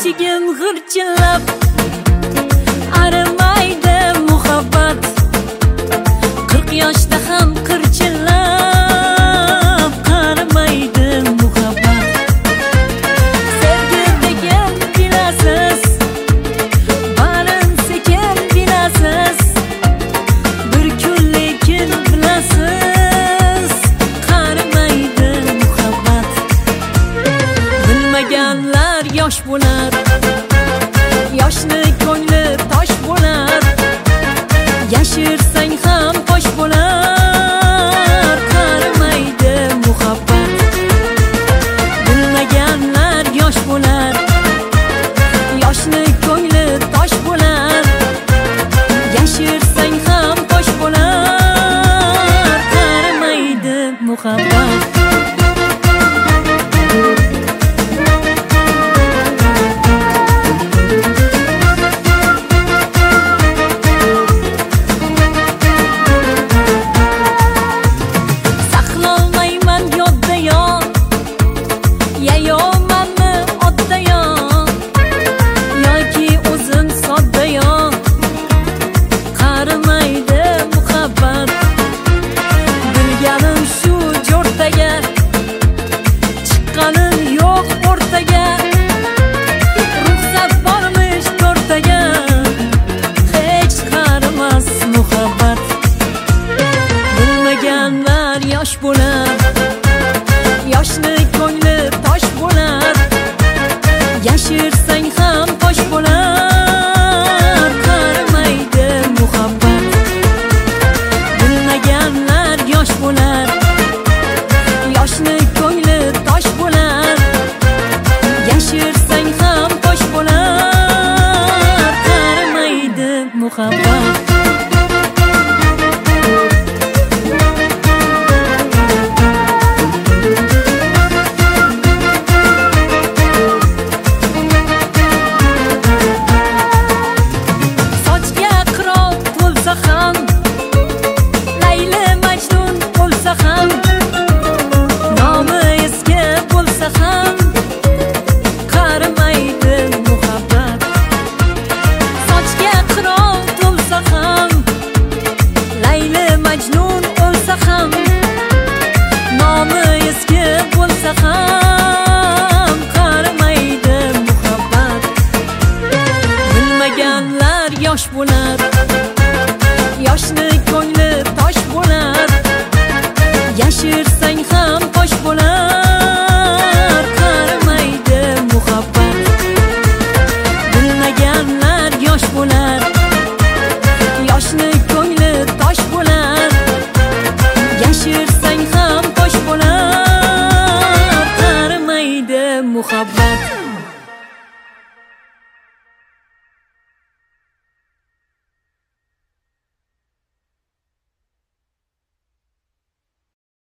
beshigim g'irchillab arimaydi muhabbat 40 yoshda ham qirchillab qarimaydi muhabbat sevgi degan bilasiz barin sekin bilasiz bir kun lekin bilasiz qarimaydi muhabbat bilmaganlar yosh bo'lar yoshni ko'ngli tosh bo'lar yashirsang ham tosh bo'lar qarimaydi muhabbat bilmaganlar yosh bo'lar yoshni ko'ngli tosh bo'lar yashirsang ham tosh bo'lar qarimaydi muhabbat yosh bo'lar yoshni ko'ngli tosh bo'lar yashirsang ham tosh bo'lar qarimaydi muhabbat bilmaganlar yosh bo'lar yoshni ko'ngli tosh bo'lar yashirsang ham tosh bo'lar qarimaydi muhabbat yosh bo'lar yoshni ko'ngli tosh bo'lar yashirsang ham tosh bo'lar